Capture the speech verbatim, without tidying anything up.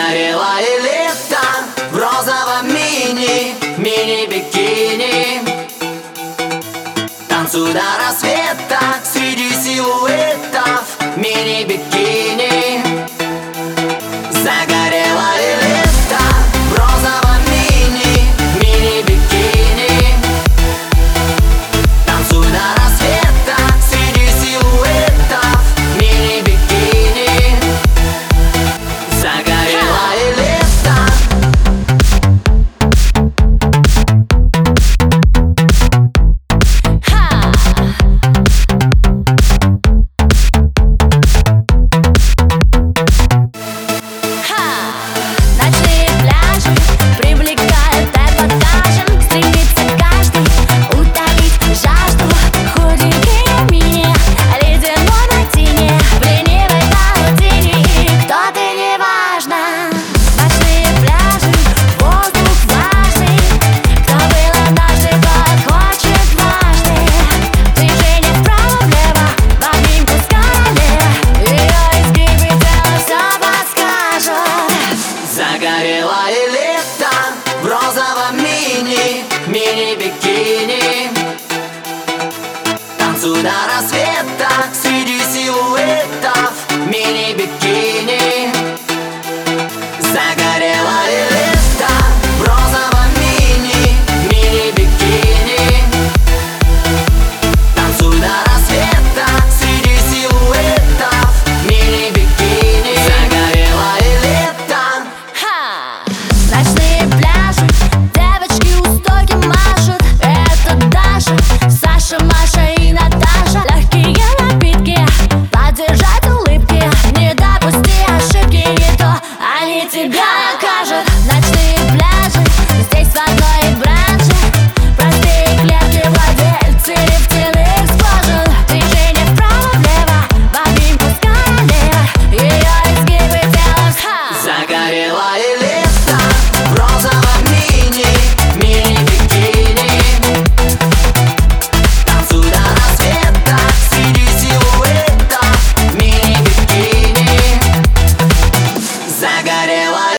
Загорелое лето в розовом мини, мини-бикини. Танцуй до рассвета среди силуэтов мини-бикини. Загорелое лето в розовом мини, мини-бикини. Танцуй до рассвета среди силуэтов мини-бикини. Загорелое лето. Ночные пляжи привлекают эпатажем. Стремится каждый утолить жажду. Худенькие мини, ледяной мартини, в ленивой паутине. Кто ты, неважно. Ночные пляжи, воздух влажный. Кто был однажды, тот хочет дважды. Движение вправо-влево, в обнимку с королевой. Ее изгибы тела все подскажут. Загорелое лето в розовом мини, мини-бикини. Танцуй до рассвета среди силуэтов мини-бикини. Загорелое лето в розовом мини, мини-бикини. Танцуй до рассвета среди силуэтов мини-бикини. Загорелое лето. Ха! Ночные пляжи, девочки у стойки машут. Это Даша, Саша, Маша и Наташа. Легкие напитки, поддержать улыбки. Не допусти ошибки, не то они тебя накажут. Ночные пляжи, здесь в одной бранже. Простые клетки, владельцы нефтяных спожил. Движение вправо-влево, в обнимку с королевой. Ее изгибы тела. Ха! Загорелое лето в розовом мини, мини-бикини. Танцуй до рассвета среди силуэтов мини-бикини. Загорелое